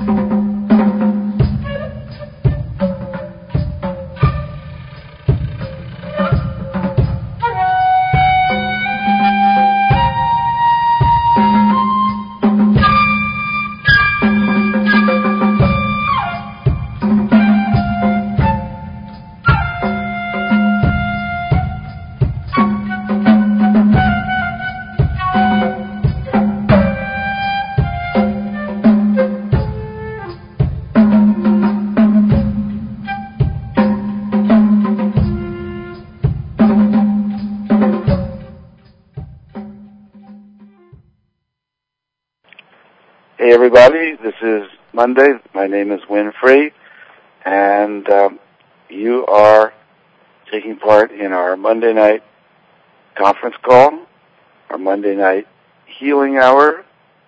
Hey everybody, this is Monday. My name is Winfrey, and you are taking part in our Monday night conference call, our Monday night healing hour,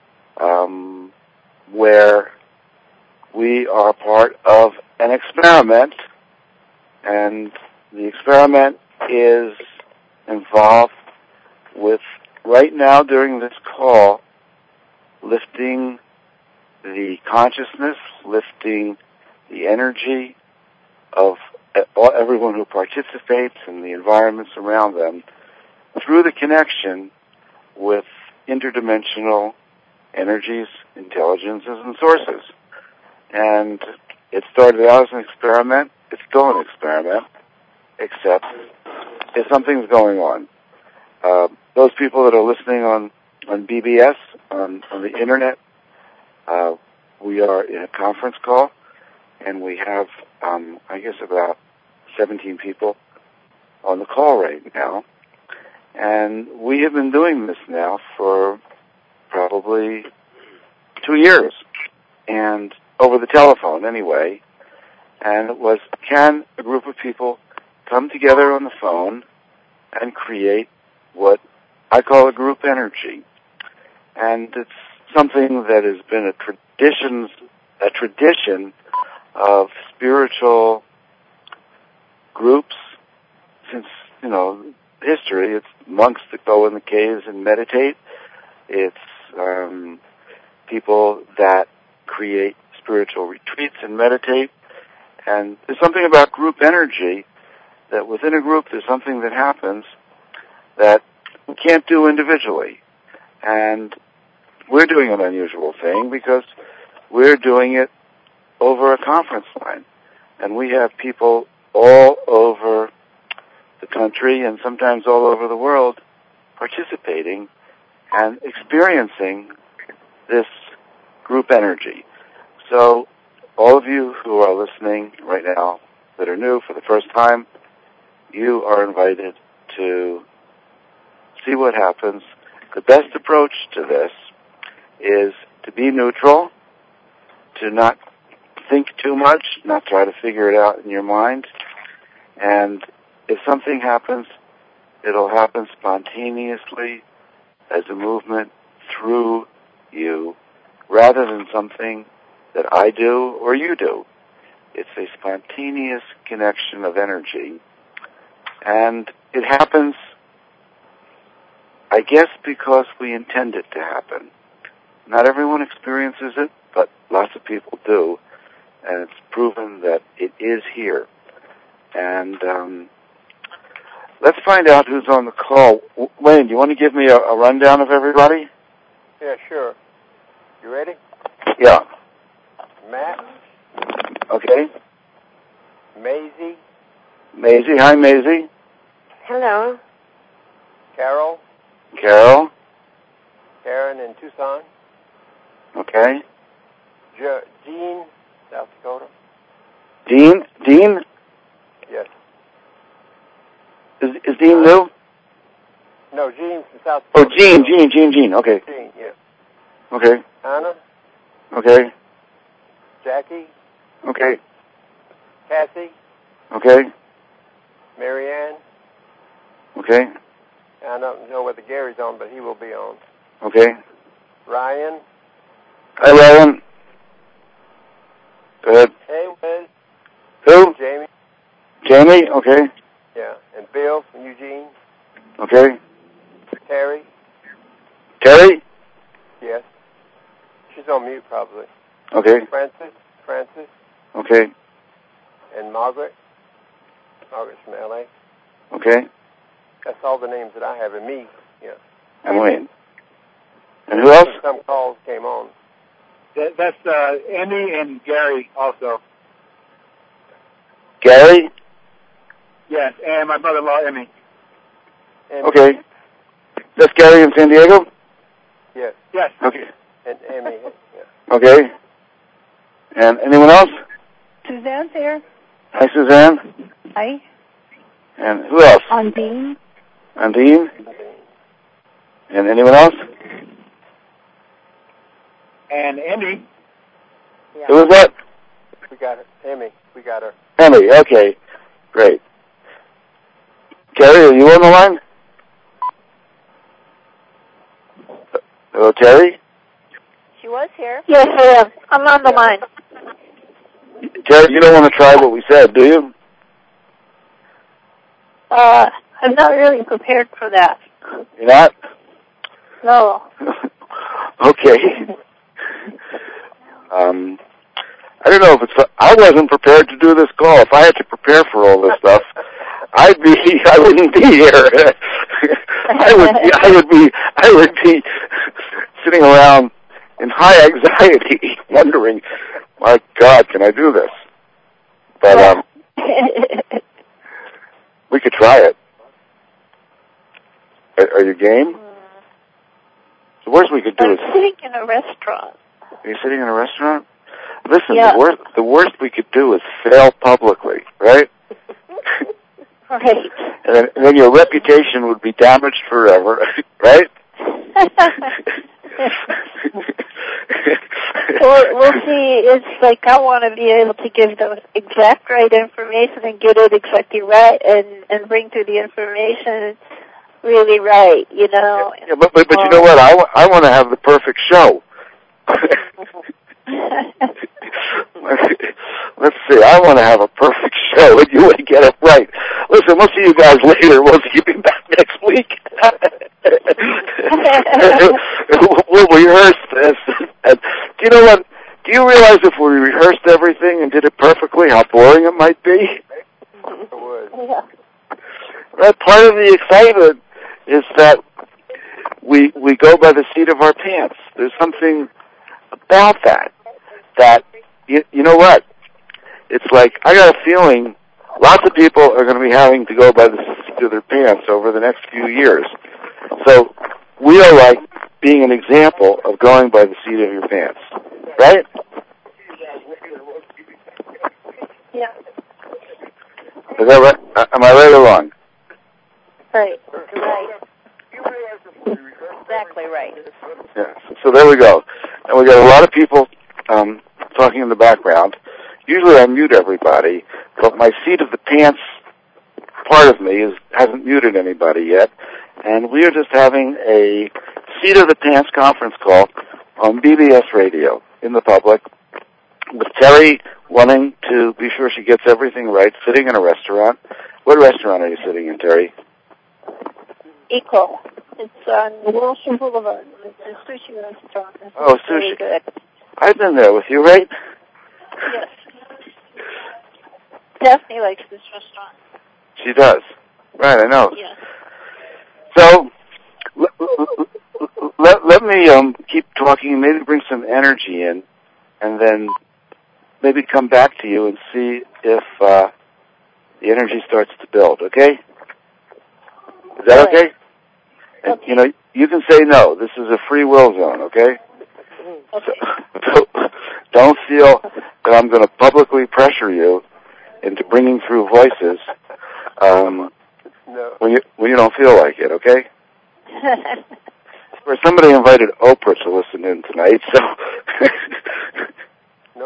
where we are part of an experiment, and the experiment is involved with, right now during this call, lifting the consciousness, lifting the energy of everyone who participates in the environments around them through the connection with interdimensional energies, intelligences, and sources. And it started out as an experiment. It's still an experiment, except if something's going on. Those people that are listening on BBS, on the internet, we are in a conference call, and we have, I guess, about 17 people on the call right now. And we have been doing this now for probably 2 years, and over the telephone anyway. And it was, can a group of people come together on the phone and create what I call a group energy? And it's something that has been a tradition of spiritual groups since, history. It's monks that go in the caves and meditate. It's people that create spiritual retreats and meditate. And there's something about group energy that within a group there's something that happens that we can't do individually. And we're doing an unusual thing because we're doing it over a conference line. And we have people all over the country and sometimes all over the world participating and experiencing this group energy. So all of you who are listening right now that are new for the first time, you are invited to see what happens. The best approach to this is to be neutral, to not think too much, not try to figure it out in your mind. And if something happens, it'll happen spontaneously as a movement through you, rather than something that I do or you do. It's a spontaneous connection of energy. And it happens, I guess, because we intend it to happen. Not everyone experiences it, but lots of people do. And it's proven that it is here. And let's find out who's on the call. Wayne, do you want to give me a rundown of everybody? Yeah, sure. You ready? Yeah. Matt. Okay. Maisie. Maisie. Hi, Maisie. Hello. Carol. Carol. Karen in Tucson. Okay. Dean, South Dakota. Dean? Yes. Is Dean new? No, Gene from South Oh, Dakota. Gene. Okay. Gene, yeah. Okay. Anna. Okay. Jackie. Okay. Kathy. Okay. Marianne. Okay. I don't know whether Gary's on, but he will be on. Okay. Ryan. Hi, Ryan. Go ahead. Hey, Wiz. Who? Jamie. Jamie? Okay. Yeah. And Bill from Eugene. Okay. Terry. Terry? Yes. She's on mute, probably. Okay. Francis. Okay. And Margaret. Margaret's from L.A. Okay. That's all the names that I have, and me. Yeah. And Wayne. And who else? Some calls came on. That's Emmy and Gary also. Gary? Yes, and my mother-in-law, Emmy. Okay. That's Gary in San Diego? Yes. Yes. Okay. And Emmy. Yeah. Okay. And anyone else? Suzanne's here. Hi, Suzanne. Hi. And who else? Undine. Undine? And anyone else? And Emmy. Yeah. Who was that? We got her. Emmy. We got her. Emmy. Okay. Great. Terry, are you on the line? Hello, Terry? She was here. Yes, I am. I'm on the line. Terry, you don't want to try what we said, do you? I'm not really prepared for that. You're not? No. Okay. I don't know if it's. I wasn't prepared to do this call. If I had to prepare for all this stuff, I wouldn't be here. I would be sitting around in high anxiety, wondering, my God, can I do this? But we could try it. Are you game? The worst we could do I'm is. sitting in a restaurant. Are you sitting in a restaurant? Listen, Yeah. the worst we could do is fail publicly, right? Right. And then your reputation would be damaged forever, right? We'll see. It's like I want to be able to give the exact right information and get it exactly right and bring through the information really right, you know. Yeah, but you know what? I want to have the perfect show. Let's see. I want to have a perfect show, and you would get it right. Listen, we'll see you guys later. We'll see you back next week. We'll rehearse this. And do you know what? Do you realize if we rehearsed everything and did it perfectly, how boring it might be? It would. Yeah. Right. Part of the excitement is that we go by the seat of our pants. There's something about that you know what? It's like I got a feeling lots of people are going to be having to go by the seat of their pants over the next few years. So we are like being an example of going by the seat of your pants, right? Yeah. Is that right? Am I right or wrong? Right. Right. Exactly right. Yeah. So there we go. And we got a lot of people talking in the background. Usually I mute everybody, but my seat of the pants part of me hasn't muted anybody yet. And we are just having a seat of the pants conference call on BBS Radio in the public with Terry wanting to be sure she gets everything right, sitting in a restaurant. What restaurant are you sitting in, Terry? Eco. It's on Wilshire Boulevard. It's a sushi restaurant. It's Sushi. really good. I've been there with you, right? Yes. Daphne likes this restaurant. She does. Right, I know. Yes. So, let me keep talking, maybe bring some energy in, and then maybe come back to you and see if the energy starts to build, okay? Is that okay? And, you know, you can say no. This is a free will zone, okay? Okay. So don't feel that I'm going to publicly pressure you into bringing through voices No. when you don't feel like it, okay? Or somebody invited Oprah to listen in tonight, so No.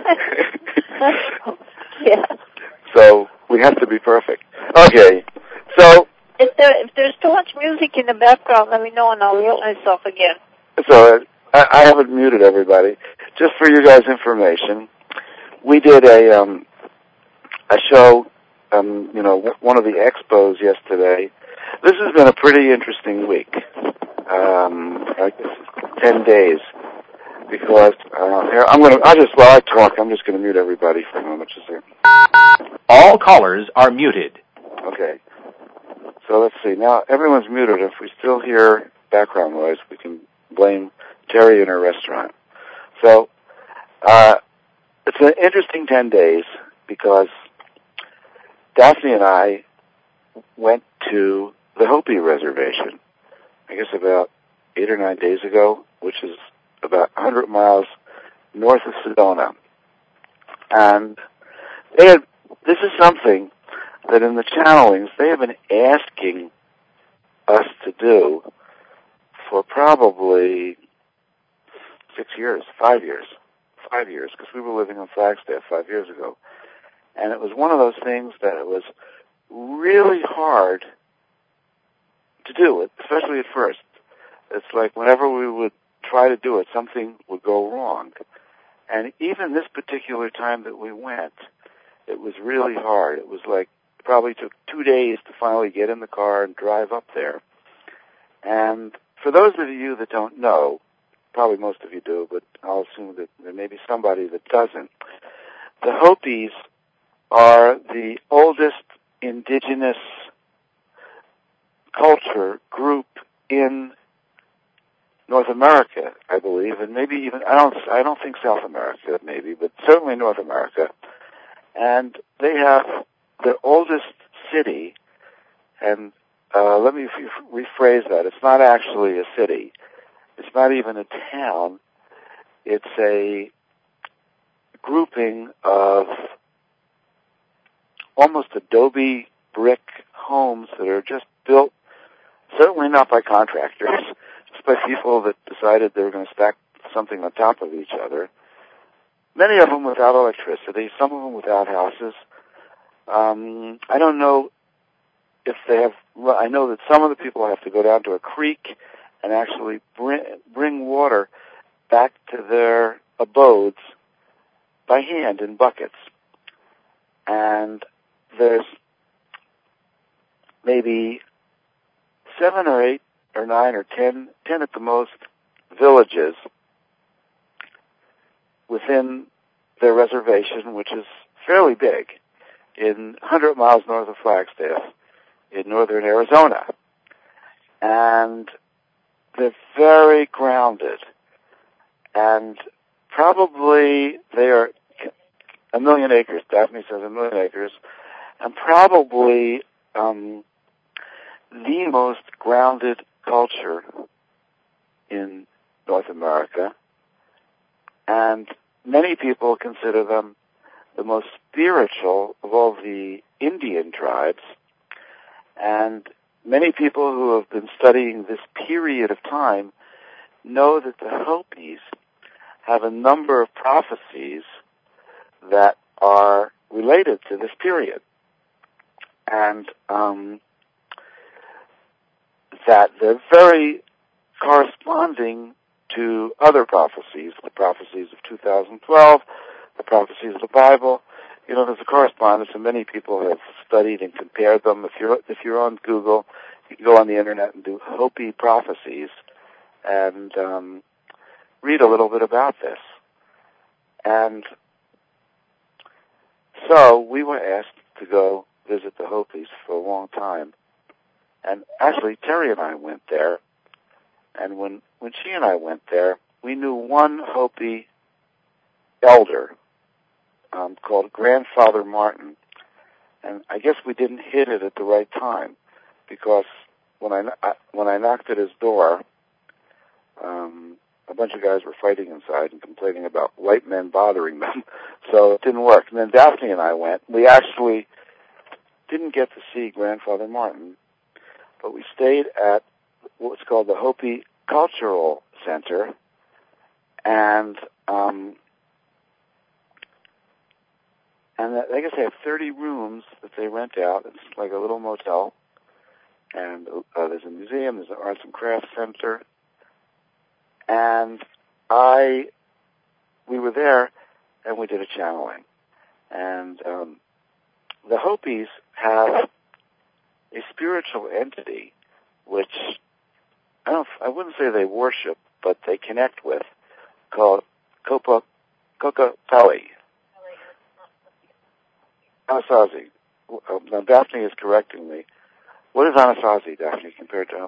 Yeah. so we have to be perfect. Okay, so If there's too much music in the background, let me know and I'll mute myself again. I haven't muted everybody. Just for you guys' information, we did a show, one of the expos yesterday. This has been a pretty interesting week, like 10 days. because here while I talk, I'm just going to mute everybody for a moment. Just here. All callers are muted. Okay. So let's see. Now everyone's muted. If we still hear background noise, we can blame Terry in her restaurant. So it's an interesting 10 days because Daphne and I went to the Hopi Reservation, I guess about 8 or 9 days ago, which is about 100 miles north of Sedona. And this is something that in the channelings they have been asking us to do for probably 5 years, because we were living on Flagstaff 5 years ago. And it was one of those things that it was really hard to do, especially at first. It's like whenever we would try to do it, something would go wrong. And even this particular time that we went, it was really hard. It was like it probably took 2 days to finally get in the car and drive up there. And for those of you that don't know, probably most of you do, but I'll assume that there may be somebody that doesn't. The Hopis are the oldest indigenous culture group in North America, I believe, and maybe even I don't think South America, maybe, but certainly North America. And they have their oldest city, and let me rephrase that. It's not actually a city. It's not even a town. It's a grouping of almost adobe brick homes that are just built, certainly not by contractors, just by people that decided they were going to stack something on top of each other. Many of them without electricity, some of them without houses. I don't know if they have, I know that some of the people have to go down to a creek and actually bring water back to their abodes by hand in buckets. And there's maybe 7 or 8 or 9 or 10 at the most villages within their reservation, which is fairly big, in 100 miles north of Flagstaff in northern Arizona. And they're very grounded. And probably they are 1 million acres. Daphne says 1 million acres. And probably the most grounded culture in North America. And many people consider them the most spiritual of all the Indian tribes. And many people who have been studying this period of time know that the Hopis have a number of prophecies that are related to this period. And that they're very corresponding to other prophecies, the prophecies of 2012, the prophecies of the Bible. You know, there's a correspondence, and many people have studied and compared them. If you're on Google, you can go on the internet and do Hopi prophecies and read a little bit about this. And so we were asked to go visit the Hopis for a long time. And actually, Terry and I went there. And when she and I went there, we knew one Hopi elder called Grandfather Martin. And I guess we didn't hit it at the right time, because when I knocked at his door, a bunch of guys were fighting inside and complaining about white men bothering them. So it didn't work. And then Daphne and I went. We actually didn't get to see Grandfather Martin, but we stayed at what's called the Hopi Cultural Center, and I guess they have 30 rooms that they rent out. It's like a little motel, and there's a museum, there's an arts and crafts center, and we were there, and we did a channeling, and the Hopis have a spiritual entity which I wouldn't say they worship, but they connect with, called Kokopelli. Anasazi. Now, Daphne is correcting me. What is Anasazi, Daphne, compared to him?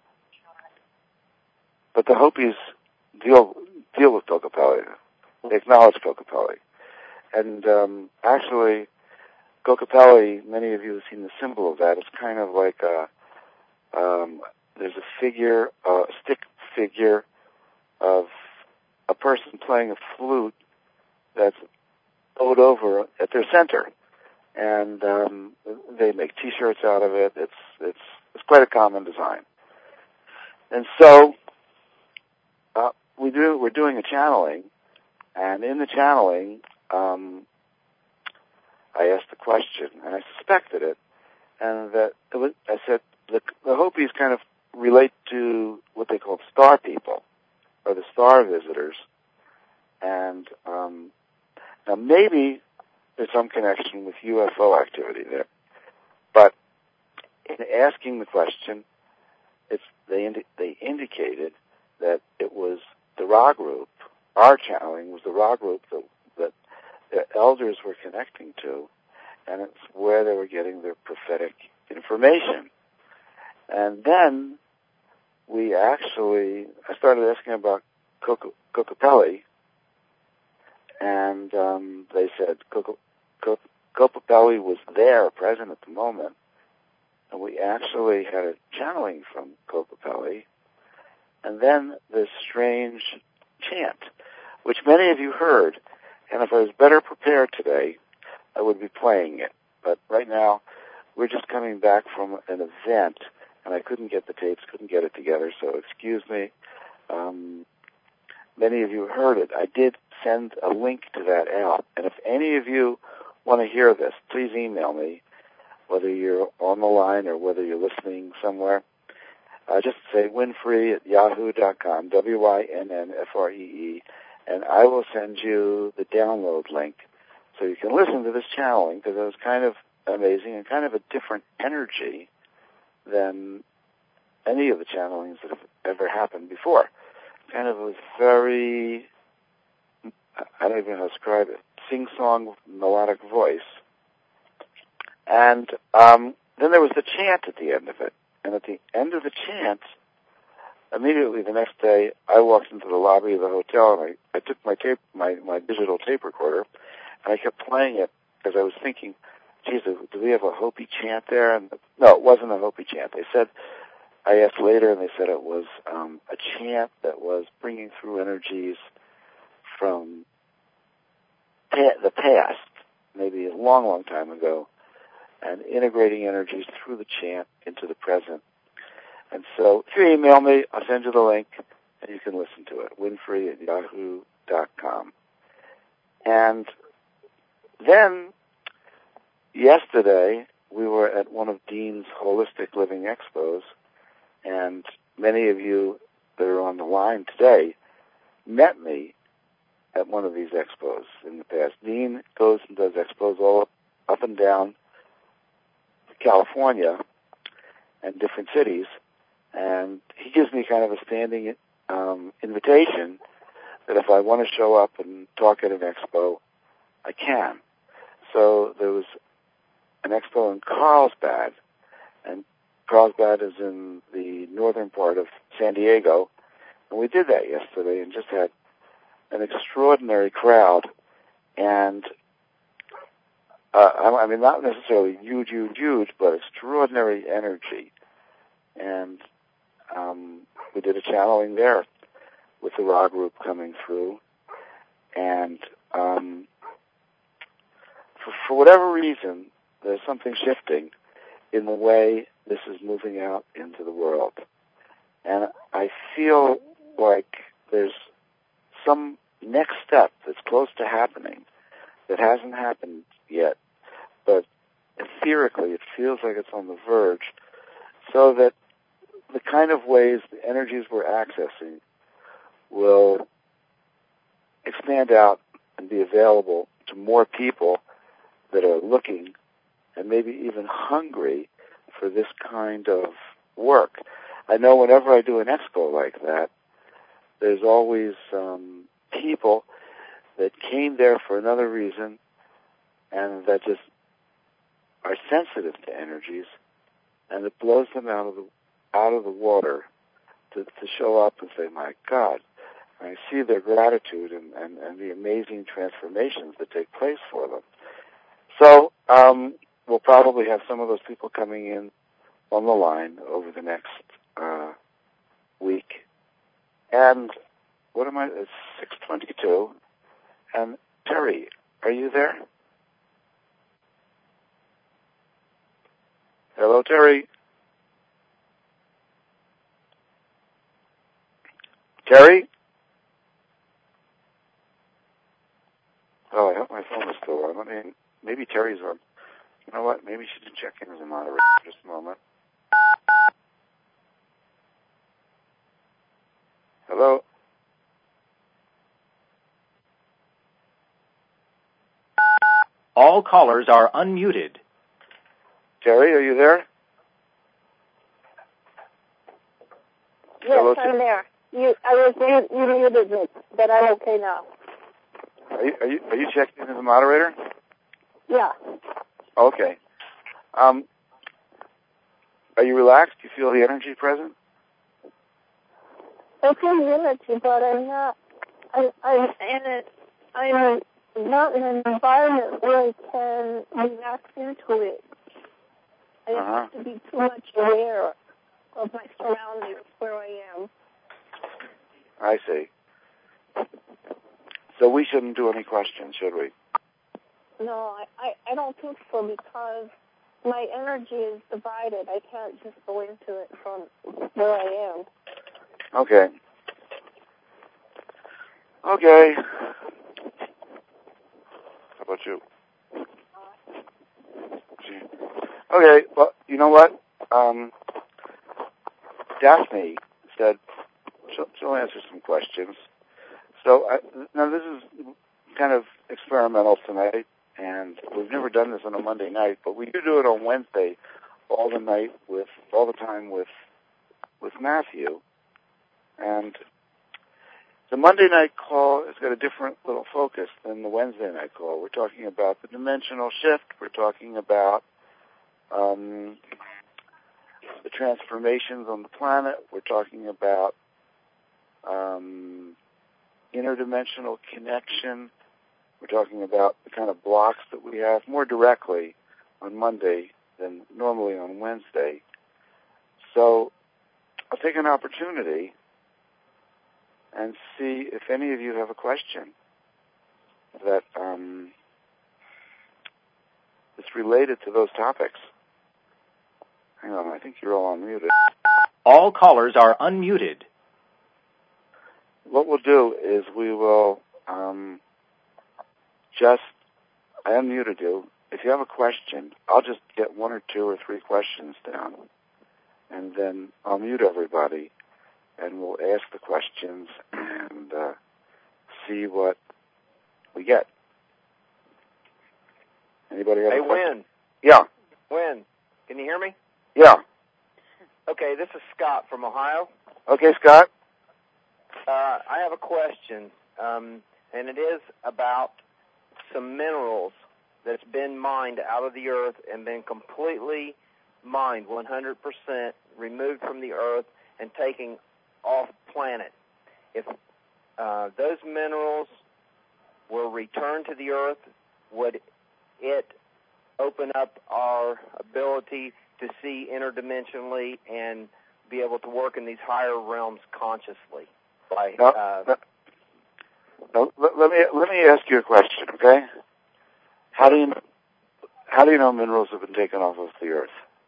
But the Hopis deal with Kokopelli. They acknowledge Kokopelli. And actually, Kokopelli, many of you have seen the symbol of that. It's kind of like there's a figure, a stick figure of a person playing a flute that's bowed over at their center. And they make T-shirts out of it. It's quite a common design. And so we're doing a channeling, and in the channeling, I asked the question, and I suspected it, and that I said the Hopis kind of relate to what they call star people, or the star visitors, and now maybe there's some connection with UFO activity there, but in asking the question, they indicated that it was the Ra group. Our channeling was the Ra group that the elders were connecting to, and it's where they were getting their prophetic information. And then I started asking about Kokopelli, and they said Kokopelli was there, present at the moment, and we actually had a channeling from Kokopelli, and then this strange chant, which many of you heard, and if I was better prepared today, I would be playing it. But right now, we're just coming back from an event, and I couldn't get the tapes, couldn't get it together, so excuse me. Many of you heard it. I did send a link to that out, and if any of you want to hear this, please email me, whether you're on the line or whether you're listening somewhere. Just say Wynnfree@yahoo.com, WYNNFREE, and I will send you the download link so you can listen to this channeling, because it was kind of amazing and kind of a different energy than any of the channelings that have ever happened before. Kind of a very, I don't even know how to describe it, sing-song melodic voice. And then there was the chant at the end of it. And at the end of the chant, immediately the next day, I walked into the lobby of the hotel, and I took my digital tape recorder, and I kept playing it because I was thinking, geez, do we have a Hopi chant there? And no, it wasn't a Hopi chant. They said, I asked later, and they said it was a chant that was bringing through energies from the past, maybe a long, long time ago, and integrating energies through the chant into the present. And so if you email me, I'll send you the link, and you can listen to it, Wynnfree@yahoo.com. And then yesterday, we were at one of Dean's Holistic Living Expos, and many of you that are on the line today met me at one of these expos in the past. Dean goes and does expos all up and down California and different cities, and he gives me kind of a standing invitation that if I want to show up and talk at an expo, I can. So there was an expo in Carlsbad, and Carlsbad is in the northern part of San Diego, and we did that yesterday and just had an extraordinary crowd, and I mean, not necessarily huge, but extraordinary energy. And we did a channeling there with the Ra group coming through, and for whatever reason, there's something shifting in the way this is moving out into the world. And I feel like there's some next step that's close to happening that hasn't happened yet, but etherically it feels like it's on the verge, so that the kind of ways the energies we're accessing will expand out and be available to more people that are looking and maybe even hungry for this kind of work. I know whenever I do an expo like that, there's always people, that came there for another reason and that just are sensitive to energies, and it blows them out of the water to show up and say, my God. And I see their gratitude and the amazing transformations that take place for them. So we'll probably have some of those people coming in on the line over the next week. And it's 6:22. And Terry, are you there? Hello, Terry. Terry? Oh, I hope my phone is still on. Maybe Terry's on. You know what? Maybe she should check in as a moderator for just a moment. Hello? All callers are unmuted. Terry, are you there? Yes, Hello, I'm there. You muted me, but I'm okay now. Are you checking in as a moderator? Yeah. Okay. Are you relaxed? Do you feel the energy present? I feel unity, but I'm not. I'm not in an environment where I can relax into it. I have to be too much aware of my surroundings where I am. I see. So we shouldn't do any questions, should we? No, I don't think so, because my energy is divided. I can't just go into it from where I am. Okay. Okay. How about you? Okay, well, you know what? Daphne said she'll answer some questions. So now this is kind of experimental tonight, and we've never done this on a Monday night, but we do it on Wednesday, all the time with Matthew. And the Monday night call has got a different little focus than the Wednesday night call. We're talking about the dimensional shift. We're talking about the transformations on the planet. We're talking about interdimensional connection. We're talking about the kind of blocks that we have more directly on Monday than normally on Wednesday. So I'll take an opportunity and see if any of you have a question that is related to those topics. Hang on, I think you're all unmuted. All callers are unmuted. What we'll do is we will I unmuted you. If you have a question, I'll just get 1 or 2 or 3 questions down, and then I'll mute everybody, and we'll ask the questions and see what we get. Anybody have a question? Wynn. Yeah. Wynn, can you hear me? Yeah. Okay, this is Scott from Ohio. Okay, Scott. I have a question, and it is about some minerals that's been mined out of the earth and been completely mined, 100% removed from the earth and taken off planet. If those minerals were returned to the earth, would it open up our ability to see interdimensionally and be able to work in these higher realms consciously? Let me ask you a question, okay? How do you know minerals have been taken off of the earth?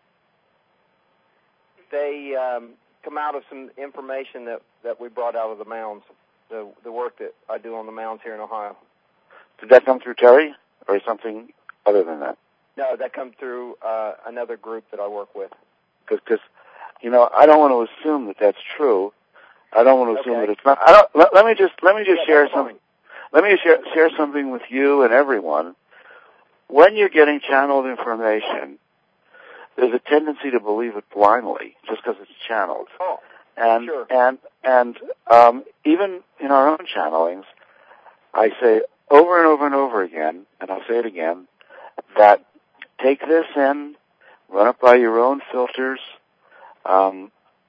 They come out of some information that we brought out of the mounds, the work that I do on the mounds here in Ohio. Did that come through Terry or something other than that? No, that comes through another group that I work with. Because I don't want to assume that that's true. I don't want to assume that it's not. Let me just share something. Let me share something with you and everyone. When you're getting channeled information, there's a tendency to believe it blindly just because it's channeled. Oh, and sure. And even in our own channelings, I say, over and over and over again, and I'll say it again, that take this in, run it by your own filters, and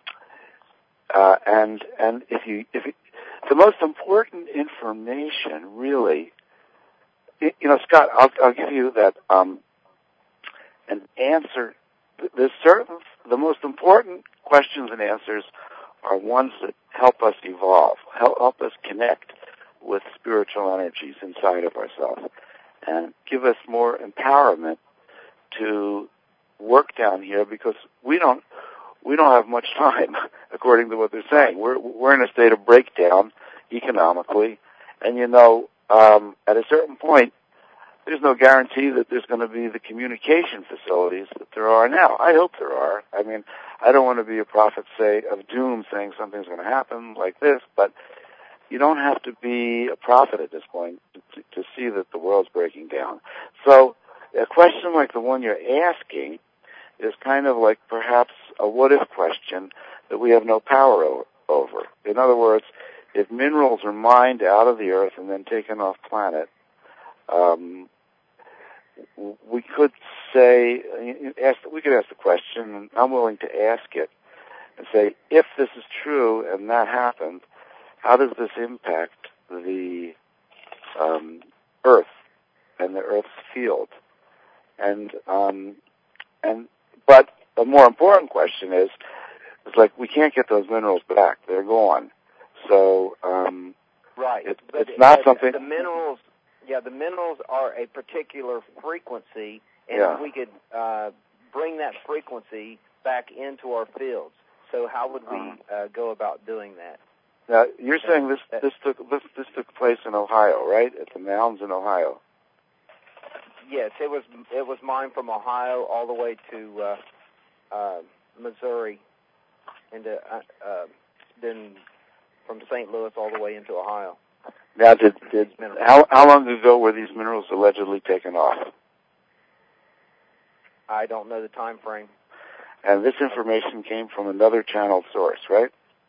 if the most important information, really, Scott, I'll give you that an answer. There's the most important questions and answers are ones that help us evolve, help us connect with spiritual energies inside of ourselves, and give us more empowerment to work down here, because we don't have much time, according to what they're saying. We're in a state of breakdown economically, and at a certain point, there's no guarantee that there's going to be the communication facilities that there are now. I hope there are. I mean, I don't want to be a prophet of doom saying something's going to happen like this, but you don't have to be a prophet at this point to see that the world's breaking down. So a question like the one you're asking is kind of like perhaps a what-if question that we have no power over. In other words, if minerals are mined out of the earth and then taken off planet, we could ask the question, and I'm willing to ask it, and say, if this is true and that happened, how does this impact the Earth and the Earth's field? But a more important question is like, we can't get those minerals back; they're gone. So right, it's not something. The minerals are a particular frequency, and we could bring that frequency back into our fields. So how would we go about doing that? Now, you're saying this took place in Ohio, right? At the mounds in Ohio. Yes, it was mined from Ohio all the way to Missouri, and then from St. Louis all the way into Ohio. Now, how long ago were these minerals allegedly taken off? I don't know the time frame. And this information came from another channeled source, right?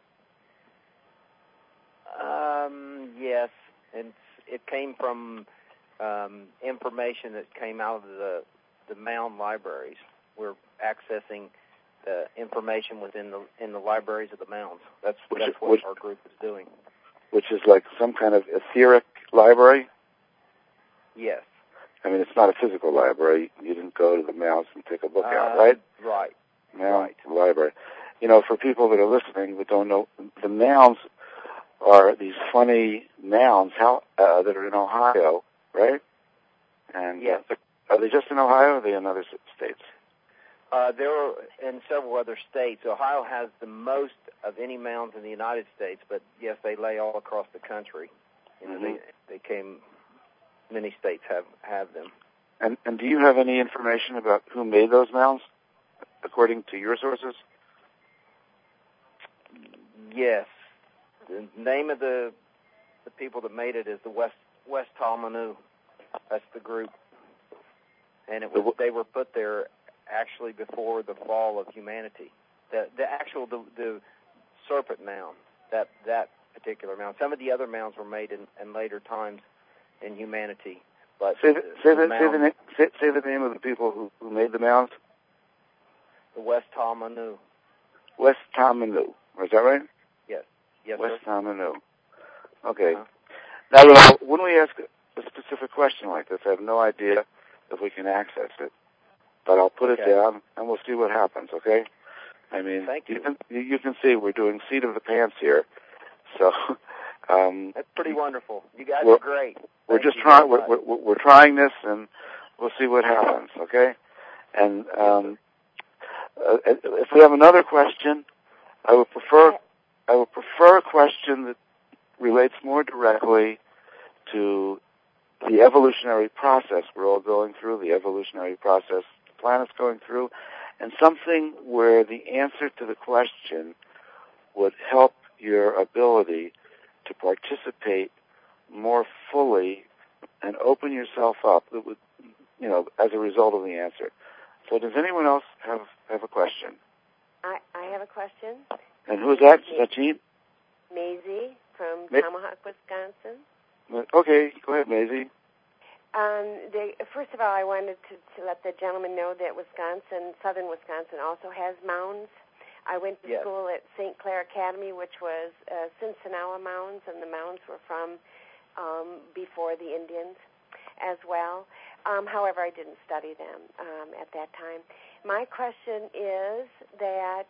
Yes, and it came from information that came out of the mound libraries. We're accessing the information in the libraries of the mounds. That's what our group is doing. Which is like some kind of etheric library? Yes. I mean, it's not a physical library. You didn't go to the mounds and pick a book out, right? Right. Mound library. For people that are listening but don't know, the mounds are these funny mounds that are in Ohio, right? And yes. Are they just in Ohio, or are they in other states? They're in several other states. Ohio has the most of any mounds in the United States, but yes, they lay all across the country. They came. Many states have them. And do you have any information about who made those mounds, according to your sources? Yes. The name of the people that made it is the West Talmanu. That's the group, and they were put there actually before the fall of humanity. The serpent mound, that particular mound. Some of the other mounds were made in later times in humanity. But say the name of the people who made the mounds. The West Talmanu. West Talmanu. Is that right? Yes. Yes. West sir. Talmanu. Okay. Now, when we ask a specific question like this, I have no idea if we can access it, but I'll put it down and we'll see what happens. Okay? I mean, thank you. You can see we're doing seat of the pants here, so. That's pretty wonderful. You guys are great. We're just trying. We're trying this, and we'll see what happens. Okay. And if we have another question, I would prefer a question that relates more directly to the evolutionary process we're all going through, the evolutionary process the planet's going through, and something where the answer to the question would help your ability to participate more fully and open yourself up as a result of the answer. So does anyone else have a question? I have a question. And who's that? Is that Jean? Maisie from Tomahawk, Wisconsin. Okay, go ahead, Maisie. First of all, I wanted to let the gentleman know that southern Wisconsin also has mounds. I went to school at St. Clair Academy, which was Cincinnawa mounds, and the mounds were from before the Indians as well. However, I didn't study them at that time. My question is that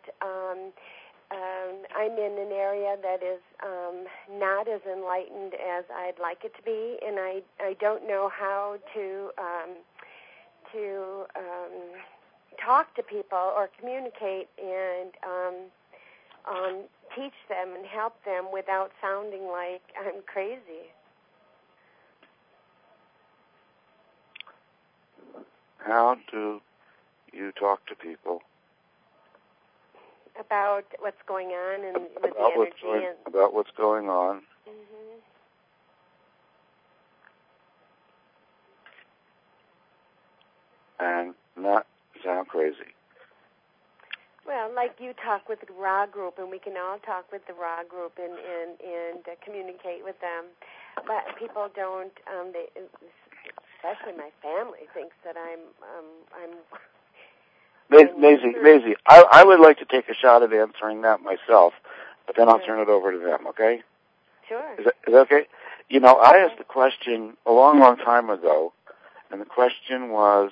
I'm in an area that is not as enlightened as I'd like it to be, and I don't know how to talk to people or communicate and teach them and help them without sounding like I'm crazy. How do you talk to people? About what's going on and with the energy. About what's going on. Mm-hmm. And not sound crazy. Well, like you talk with the Ra group, and we can all talk with the Ra group and communicate with them. But people don't, especially my family, thinks that I'm Maisie, I would like to take a shot at answering that myself, but then I'll turn it over to them, okay? Sure. Is that okay? You know, I asked the question a long, long time ago, and the question was,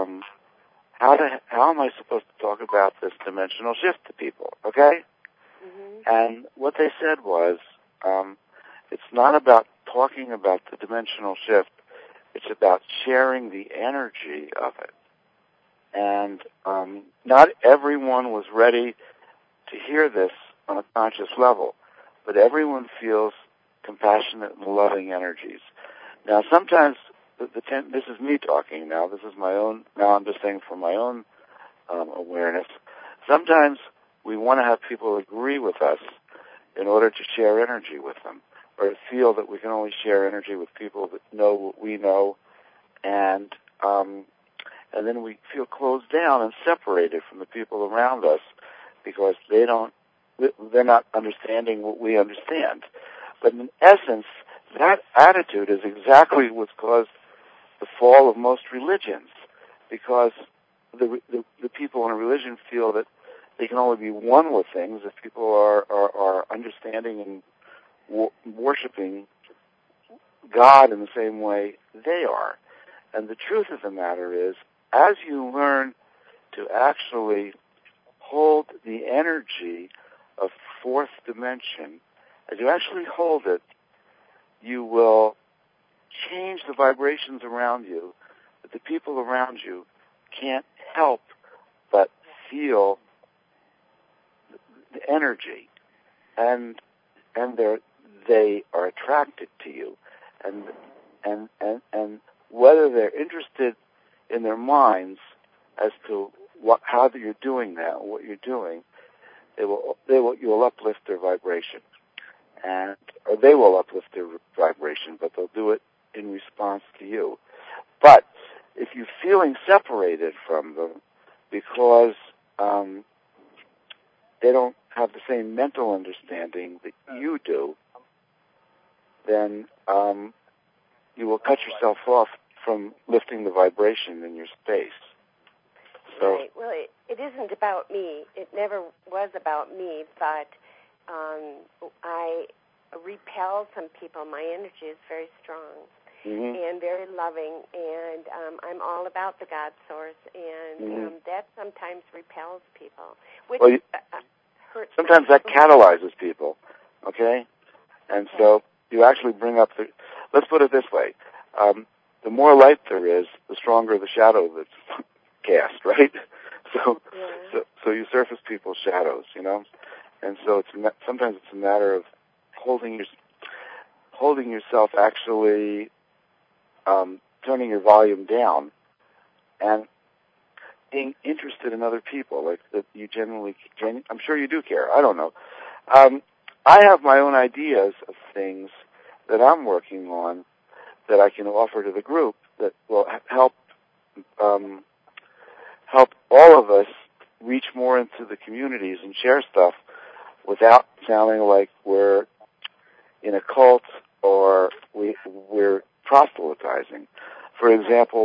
how am I supposed to talk about this dimensional shift to people, okay? Mm-hmm. And what they said was, it's not about talking about the dimensional shift, it's about sharing the energy of it. And not everyone was ready to hear this on a conscious level, but everyone feels compassionate and loving energies. Now, sometimes this is me talking now. This is my own. Now, I'm just saying for my own awareness. Sometimes we want to have people agree with us in order to share energy with them, or to feel that we can only share energy with people that know what we know, and then we feel closed down and separated from the people around us because they're not understanding what we understand. But in essence, that attitude is exactly what's caused the fall of most religions, because the people in a religion feel that they can only be one with things if people are understanding and worshiping God in the same way they are. And the truth of the matter is, as you learn to actually hold the energy of fourth dimension, as you actually hold it, you will change the vibrations around you, that the people around you can't help but feel the energy, and they are attracted to you, and whether they're interested in their minds as to how you're doing that, what you're doing, you will uplift their vibration, or they will uplift their vibration, but they'll do it in response to you. But if you're feeling separated from them because they don't have the same mental understanding that you do, then you will cut yourself off from lifting the vibration in your space. So, right. Well, it isn't about me. It never was about me, but I repel some people. My energy is very strong and very loving, and I'm all about the God source, and that sometimes repels people, which hurts. Sometimes that catalyzes people, okay? And so you actually bring up let's put it this way, the more light there is, the stronger the shadow that's cast, right? So you surface people's shadows, you know? And so sometimes it's a matter of holding yourself, actually turning your volume down and being interested in other people, like that you I'm sure you do care. I don't know. I have my own ideas of things that I'm working on that I can offer to the group that will help all of us reach more into the communities and share stuff without sounding like we're in a cult or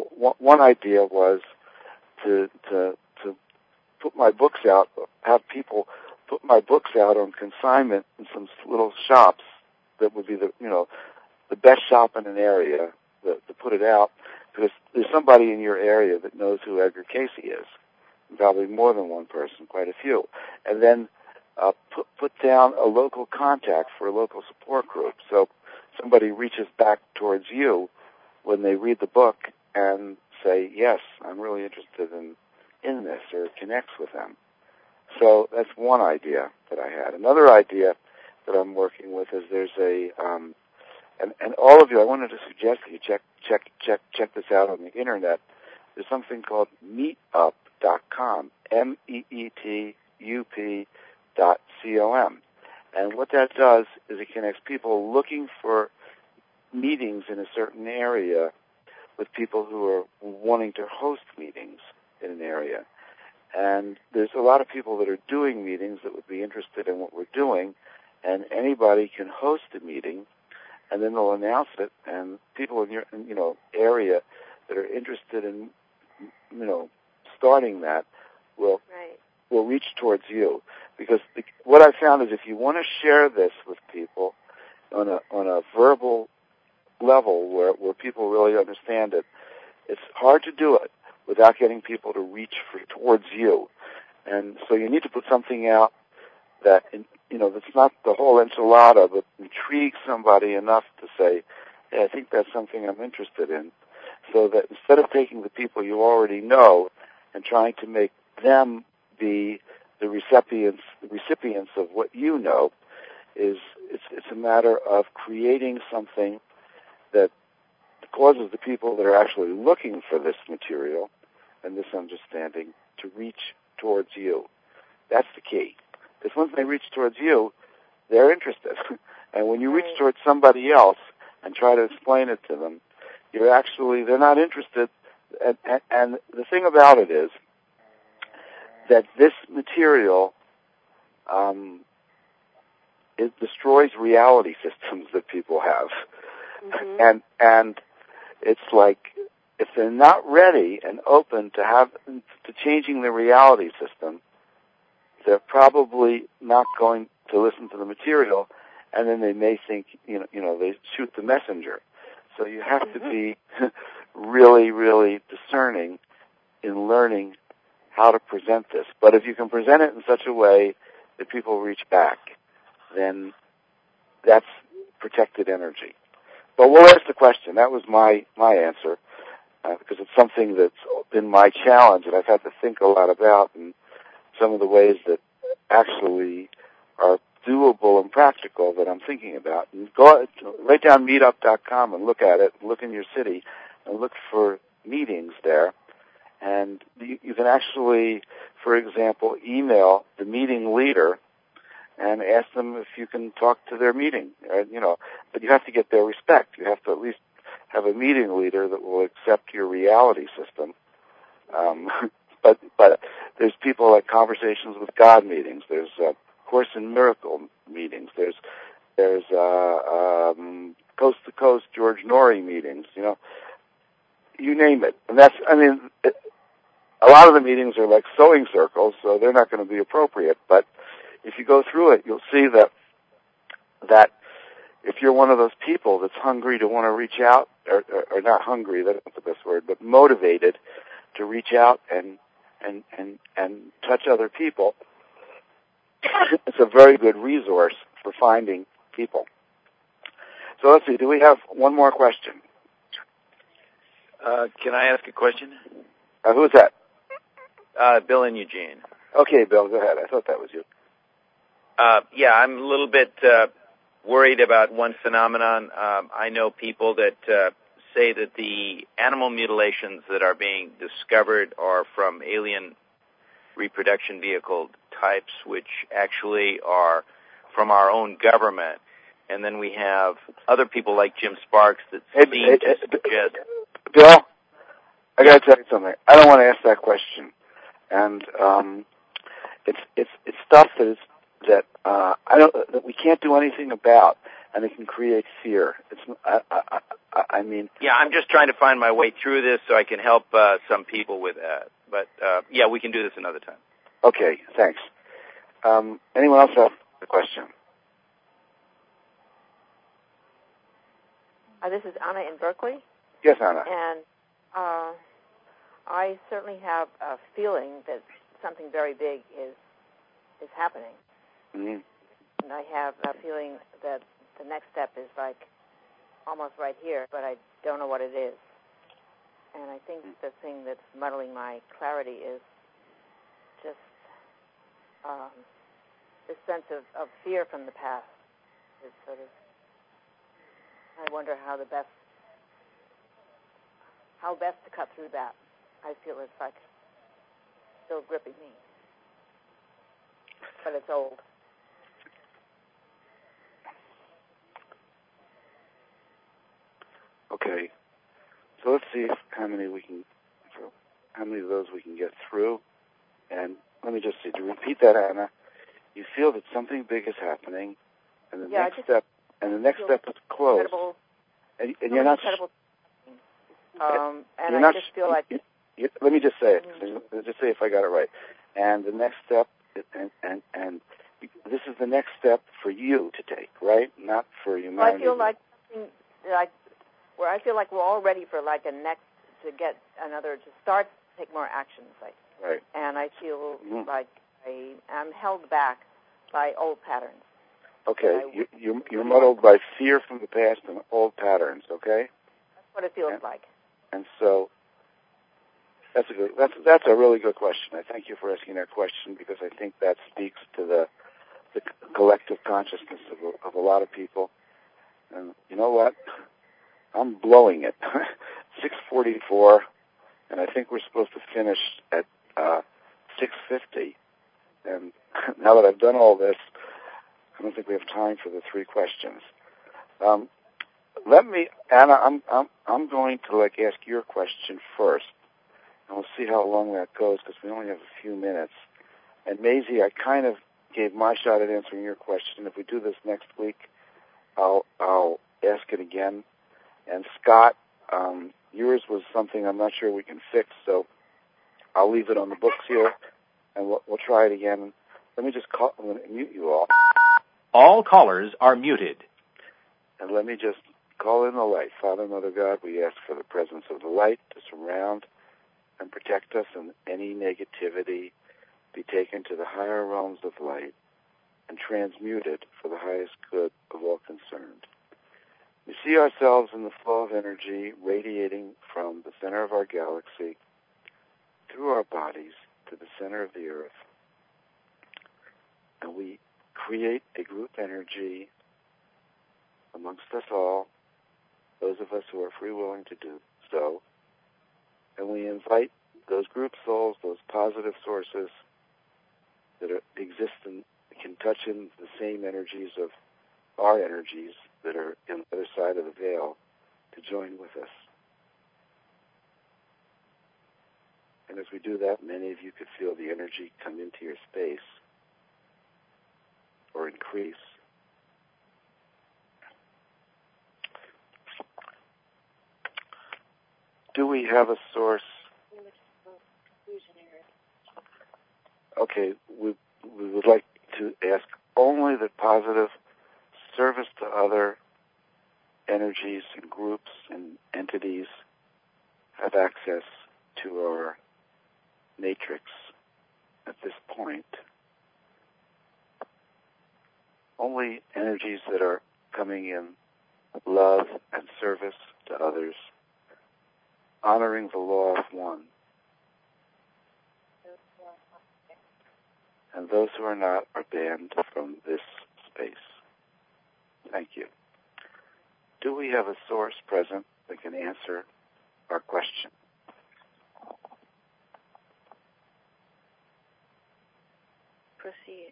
So one idea was to put my books out, have people put my books out on consignment in some little shops that would be the best shop in an area to put it out, because there's somebody in your area that knows who Edgar Casey is, probably more than one person, quite a few, and then put down a local contact for a local support group. So somebody reaches back towards you when they read the book and say, yes, I'm really interested in this, or it connects with them. So that's one idea that I had. Another idea that I'm working with is there's a, and all of you, I wanted to suggest that you check this out on the internet. There's something called meetup.com, MEETUP.com. And what that does is it connects people looking for meetings in a certain area with people who are wanting to host meetings in an area. And there's a lot of people that are doing meetings that would be interested in what we're doing, and anybody can host a meeting, and then they'll announce it, and people in your area that are interested in starting that will reach towards you. Because what I found is if you want to share this with people on a verbal level where people really understand it, it's hard to do it without getting people to reach towards you. And so you need to put something out that, that's not the whole enchilada, but intrigues somebody enough to say, hey, I think that's something I'm interested in. So that instead of taking the people you already know and trying to make them be the recipients of what you know, it's a matter of creating something that causes the people that are actually looking for this material and this understanding to reach towards you. That's the key. Because once they reach towards you, they're interested. And when you reach towards somebody else and try to explain it to them, they're not interested. And the thing about it is that this material, it destroys reality systems that people have. Mm-hmm. And it's like, if they're not ready and open to changing the reality system, they're probably not going to listen to the material, and then they may think, they shoot the messenger. So you have to be really, really discerning in learning how to present this. But if you can present it in such a way that people reach back, then that's protected energy. But we'll ask the question. That was my answer, because it's something that's been my challenge that I've had to think a lot about, and some of the ways that actually are doable and practical that I'm thinking about. And write down meetup.com and look at it, look in your city, and look for meetings there. And you can actually, for example, email the meeting leader and ask them if you can talk to their meeting. But you have to get their respect. You have to at least have a meeting leader that will accept your reality system. But there's people like Conversations with God meetings. There's Course in Miracle meetings. There's Coast to Coast George Norrie meetings. You name it. And a lot of the meetings are like sewing circles, so they're not going to be appropriate. But if you go through it, you'll see that if you're one of those people that's hungry to want to reach out, or not hungry, that's not the best word, but motivated to reach out and touch other people, it's a very good resource for finding people. So let's see, do we have one more question? Can I ask a question? Who's that? Bill and Eugene. Okay, Bill, go ahead. I thought that was you. Yeah, I'm a little bit worried about one phenomenon. I know people that say that the animal mutilations that are being discovered are from alien reproduction vehicle types, which actually are from our own government. And then we have other people like Jim Sparks that seem to suggest... Bill, I got to tell you something. I don't want to ask that question. And it's stuff that we can't do anything about. and it can create fear. I mean... Yeah, I'm just trying to find my way through this so I can help some people with that. But, yeah, we can do this another time. Okay, thanks. Anyone else have a question? This is Anna in Berkeley. Yes, Anna. And I certainly have a feeling that something very big is happening. Mm-hmm. And I have a feeling that the next step is like almost right here, but I don't know what it is. And I think the thing that's muddling my clarity is just this sense of fear from the past. Is sort of, I wonder how best to cut through that. I feel it's like still gripping me, but it's old. Okay, so let's see how many of those we can get through. And let me just see, to repeat that, Anna, you feel that something big is happening, and the next step is close. And you're not. And I just feel like. Let me just say it. Just say if I got it right. And the next step, and this is the next step for you to take, right? Not for humanity. I feel like where I feel like we're all ready for like to start to take more actions, like. Right. And I feel like I'm held back by old patterns. Okay, you're muddled by fear from the past and old patterns. Okay. That's what it feels like. And so that's a really good question. I thank you for asking that question because I think that speaks to the collective consciousness of a lot of people. And you know what? I'm blowing it. 6:44, and I think we're supposed to finish at 6:50. And now that I've done all this, I don't think we have time for the three questions. Anna, I'm going to ask your question first, and we'll see how long that goes because we only have a few minutes. And Maisie, I kind of gave my shot at answering your question. If we do this next week, I'll ask it again. And Scott, yours was something I'm not sure we can fix, so I'll leave it on the books here, and we'll try it again. Let me just mute you all. All callers are muted. And let me just call in the light. Father, Mother God, we ask for the presence of the light to surround and protect us, and any negativity be taken to the higher realms of light and transmuted for the highest good of all concerned. We see ourselves in the flow of energy radiating from the center of our galaxy through our bodies to the center of the earth. And we create a group energy amongst us all, those of us who are free willing to do so. And we invite those group souls, those positive sources that exist and can touch in the same energies of our energies that are in the other side of the veil to join with us. And as we do that, many of you could feel the energy come into your space or increase. Do we have a source? Okay, we would like to ask only that positive service to other energies and groups and entities have access to our matrix at this point. Only energies that are coming in love and service to others, honoring the law of one. And those who are not are banned from this space. Thank you. Do we have a source present that can answer our question? Proceed.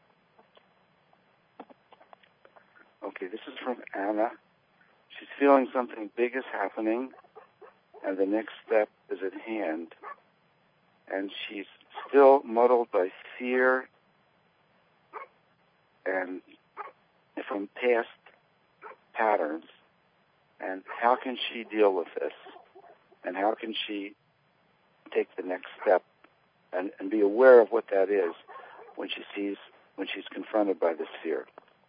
Okay, this is from Anna. She's feeling something big is happening, and the next step is at hand. And she's still muddled by fear and from past patterns, and how can she deal with this, and how can she take the next step and be aware of what that is when she's confronted by this fear.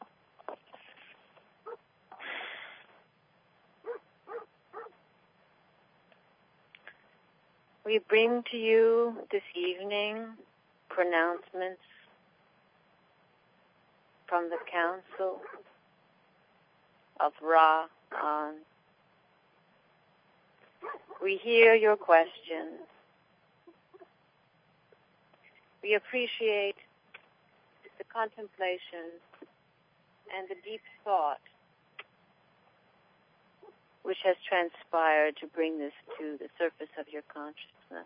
We bring to you this evening pronouncements from the Council of Ra-Han. We hear your questions. We appreciate the contemplation and the deep thought which has transpired to bring this to the surface of your consciousness.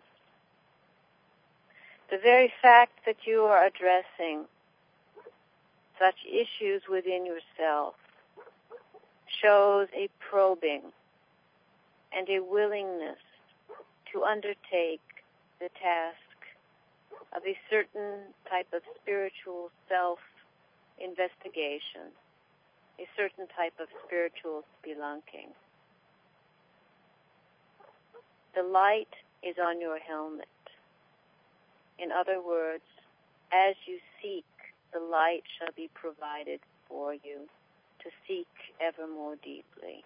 The very fact that you are addressing such issues within yourself shows a probing and a willingness to undertake the task of a certain type of spiritual self-investigation, a certain type of spiritual spelunking. The light is on your helmet. In other words, as you seek, the light shall be provided for you to seek ever more deeply.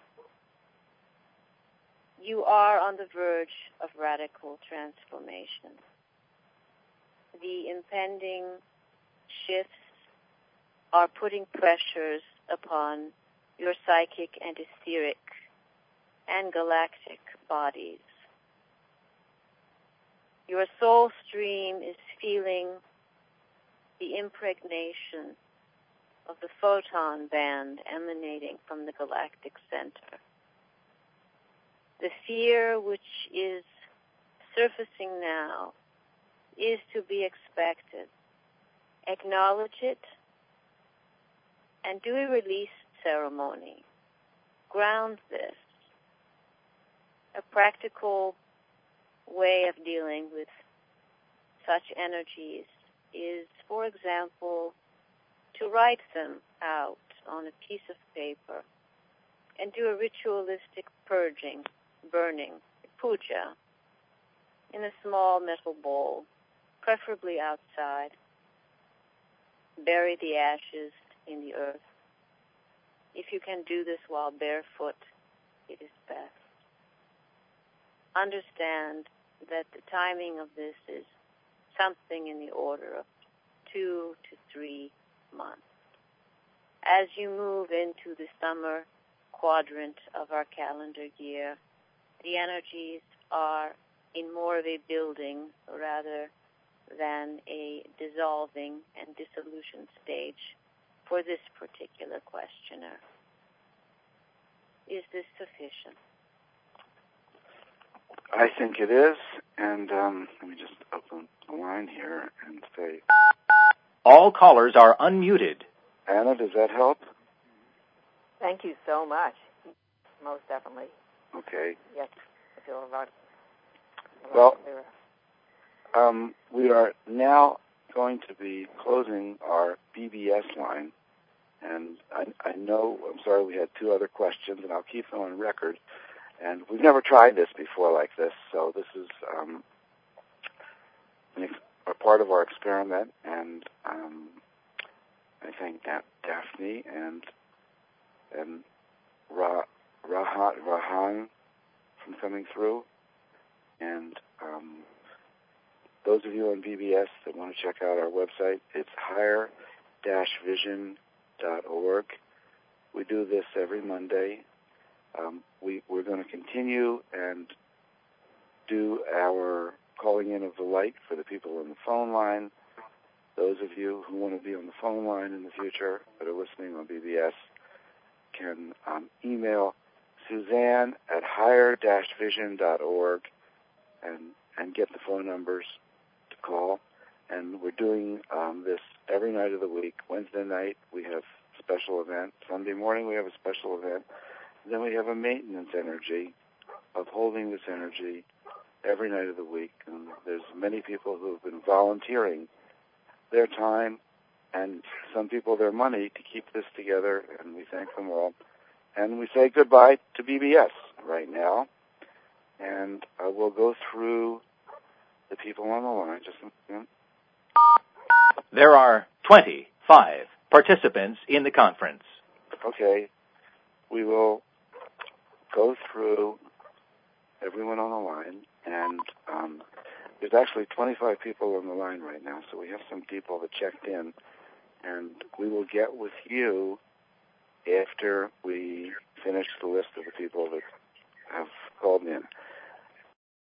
You are on the verge of radical transformation. The impending shifts are putting pressures upon your psychic and etheric and galactic bodies. Your soul stream is feeling the impregnation of the photon band emanating from the galactic center. The fear which is surfacing now is to be expected. Acknowledge it and do a release ceremony. Ground this. A practical way of dealing with such energies is, for example, to write them out on a piece of paper and do a ritualistic purging, burning, puja, in a small metal bowl, preferably outside. Bury the ashes in the earth. If you can do this while barefoot, it is best. Understand that the timing of this is something in the order of 2 to 3 months. As you move into the summer quadrant of our calendar year, the energies are in more of a building rather than a dissolving and dissolution stage for this particular questioner. Is this sufficient? I think it is, and let me just open the line here and say... All callers are unmuted. Anna, does that help? Thank you so much. Most definitely. Okay. Yes, I feel a lot clearer. We are now going to be closing our BBS line, and I know, I'm sorry, we had 2 other questions, and I'll keep them on record. And we've never tried this before like this, so this is a part of our experiment, and I thank Daphne and Ra-Han from coming through, and those of you on BBS that want to check out our website, it's higher-vision.org. We do this every Monday. We're going to continue and do our calling in of the light for the people on the phone line. Those of you who want to be on the phone line in the future that are listening on BBS can email Suzanne at higher-vision.org and get the phone numbers to call. And we're doing this every night of the week. Wednesday night we have a special event. Sunday morning we have a special event. Then we have a maintenance energy of holding this energy every night of the week. And there's many people who have been volunteering their time and some people their money to keep this together, and we thank them all. And we say goodbye to BBS right now. And I will go through the people on the line. Just a minute. There are 25 participants in the conference. Okay. We will go through everyone on the line. And there's actually 25 people on the line right now, so we have some people that checked in. And we will get with you after we finish the list of the people that have called in.